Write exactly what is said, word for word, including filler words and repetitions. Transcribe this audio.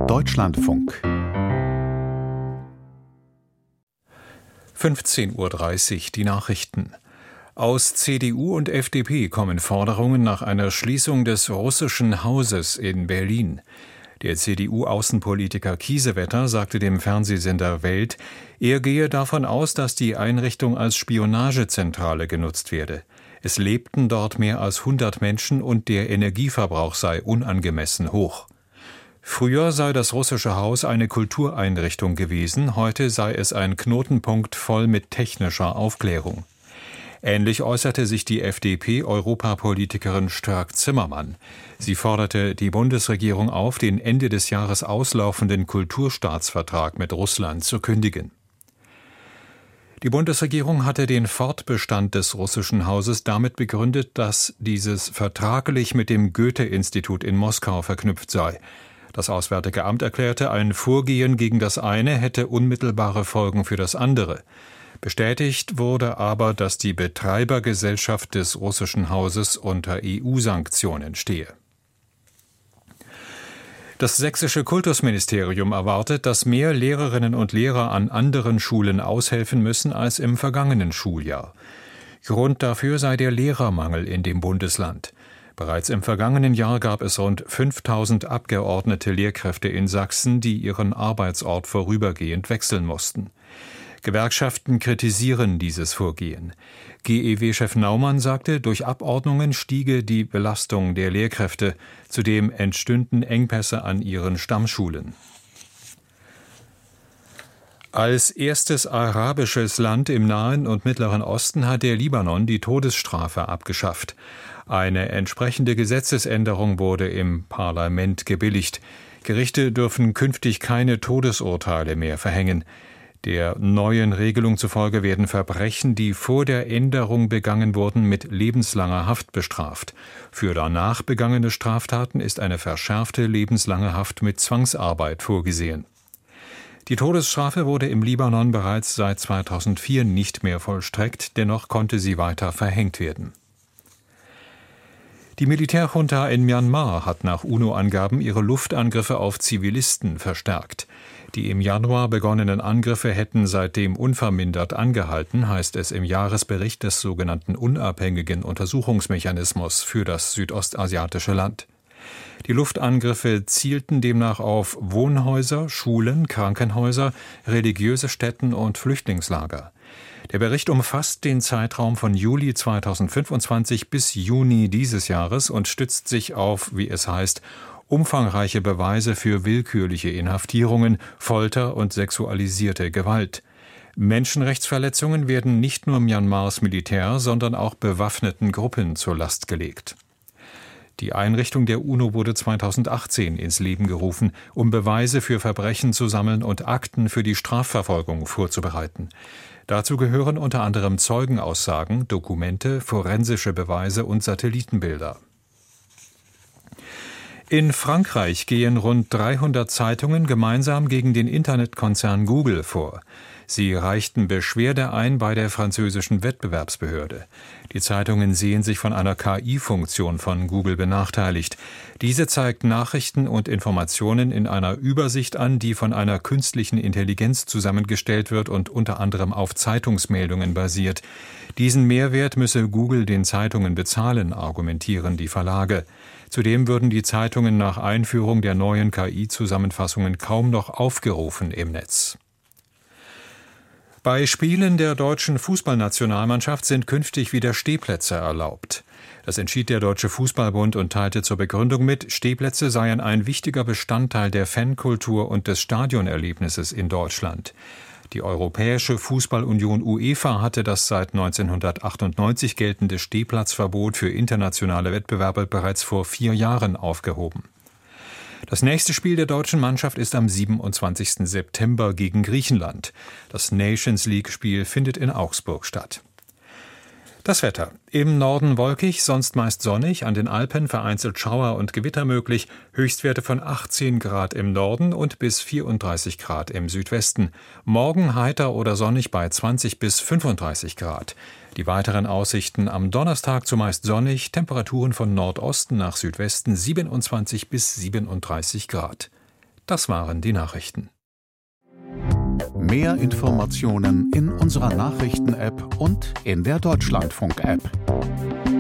Deutschlandfunk. fünfzehn Uhr dreißig, die Nachrichten. Aus C D U und F D P kommen Forderungen nach einer Schließung des russischen Hauses in Berlin. Der C D U-Außenpolitiker Kiesewetter sagte dem Fernsehsender Welt, er gehe davon aus, dass die Einrichtung als Spionagezentrale genutzt werde. Es lebten dort mehr als hundert Menschen und der Energieverbrauch sei unangemessen hoch. Früher sei das russische Haus eine Kultureinrichtung gewesen, heute sei es ein Knotenpunkt voll mit technischer Aufklärung. Ähnlich äußerte sich die F D P-Europapolitikerin Strack-Zimmermann. Sie forderte die Bundesregierung auf, den Ende des Jahres auslaufenden Kulturstaatsvertrag mit Russland zu kündigen. Die Bundesregierung hatte den Fortbestand des russischen Hauses damit begründet, dass dieses vertraglich mit dem Goethe-Institut in Moskau verknüpft sei. Das Auswärtige Amt erklärte, ein Vorgehen gegen das eine hätte unmittelbare Folgen für das andere. Bestätigt wurde aber, dass die Betreibergesellschaft des russischen Hauses unter E U-Sanktionen stehe. Das sächsische Kultusministerium erwartet, dass mehr Lehrerinnen und Lehrer an anderen Schulen aushelfen müssen als im vergangenen Schuljahr. Grund dafür sei der Lehrermangel in dem Bundesland. Bereits im vergangenen Jahr gab es rund fünftausend abgeordnete Lehrkräfte in Sachsen, die ihren Arbeitsort vorübergehend wechseln mussten. Gewerkschaften kritisieren dieses Vorgehen. G E W-Chef Naumann sagte, durch Abordnungen stiege die Belastung der Lehrkräfte, zudem entstünden Engpässe an ihren Stammschulen. Als erstes arabisches Land im Nahen und Mittleren Osten hat der Libanon die Todesstrafe abgeschafft. Eine entsprechende Gesetzesänderung wurde im Parlament gebilligt. Gerichte dürfen künftig keine Todesurteile mehr verhängen. Der neuen Regelung zufolge werden Verbrechen, die vor der Änderung begangen wurden, mit lebenslanger Haft bestraft. Für danach begangene Straftaten ist eine verschärfte lebenslange Haft mit Zwangsarbeit vorgesehen. Die Todesstrafe wurde im Libanon bereits seit zweitausendvier nicht mehr vollstreckt, dennoch konnte sie weiter verhängt werden. Die Militärjunta in Myanmar hat nach UNO-Angaben ihre Luftangriffe auf Zivilisten verstärkt. Die im Januar begonnenen Angriffe hätten seitdem unvermindert angehalten, heißt es im Jahresbericht des sogenannten Unabhängigen Untersuchungsmechanismus für das südostasiatische Land. Die Luftangriffe zielten demnach auf Wohnhäuser, Schulen, Krankenhäuser, religiöse Stätten und Flüchtlingslager. Der Bericht umfasst den Zeitraum von Juli zweitausendfünfundzwanzig bis Juni dieses Jahres und stützt sich auf, wie es heißt, umfangreiche Beweise für willkürliche Inhaftierungen, Folter und sexualisierte Gewalt. Menschenrechtsverletzungen werden nicht nur Myanmars Militär, sondern auch bewaffneten Gruppen zur Last gelegt. Die Einrichtung der UNO wurde zweitausendachtzehn ins Leben gerufen, um Beweise für Verbrechen zu sammeln und Akten für die Strafverfolgung vorzubereiten. Dazu gehören unter anderem Zeugenaussagen, Dokumente, forensische Beweise und Satellitenbilder. In Frankreich gehen rund dreihundert Zeitungen gemeinsam gegen den Internetkonzern Google vor. Sie reichten Beschwerde ein bei der französischen Wettbewerbsbehörde. Die Zeitungen sehen sich von einer K I-Funktion von Google benachteiligt. Diese zeigt Nachrichten und Informationen in einer Übersicht an, die von einer künstlichen Intelligenz zusammengestellt wird und unter anderem auf Zeitungsmeldungen basiert. Diesen Mehrwert müsse Google den Zeitungen bezahlen, argumentieren die Verlage. Zudem würden die Zeitungen nach Einführung der neuen K I-Zusammenfassungen kaum noch aufgerufen im Netz. Bei Spielen der deutschen Fußballnationalmannschaft sind künftig wieder Stehplätze erlaubt. Das entschied der Deutsche Fußballbund und teilte zur Begründung mit, Stehplätze seien ein wichtiger Bestandteil der Fankultur und des Stadionerlebnisses in Deutschland. Die Europäische Fußballunion UEFA hatte das seit neunzehnhundertachtundneunzig geltende Stehplatzverbot für internationale Wettbewerbe bereits vor vier Jahren aufgehoben. Das nächste Spiel der deutschen Mannschaft ist am siebenundzwanzigsten September gegen Griechenland. Das Nations-League-Spiel findet in Augsburg statt. Das Wetter. Im Norden wolkig, sonst meist sonnig, an den Alpen vereinzelt Schauer und Gewitter möglich, Höchstwerte von achtzehn Grad im Norden und bis vierunddreißig Grad im Südwesten. Morgen heiter oder sonnig bei zwanzig bis fünfunddreißig Grad. Die weiteren Aussichten am Donnerstag zumeist sonnig, Temperaturen von Nordosten nach Südwesten siebenundzwanzig bis siebenunddreißig Grad. Das waren die Nachrichten. Mehr Informationen in unserer Nachrichten-App und in der Deutschlandfunk-App.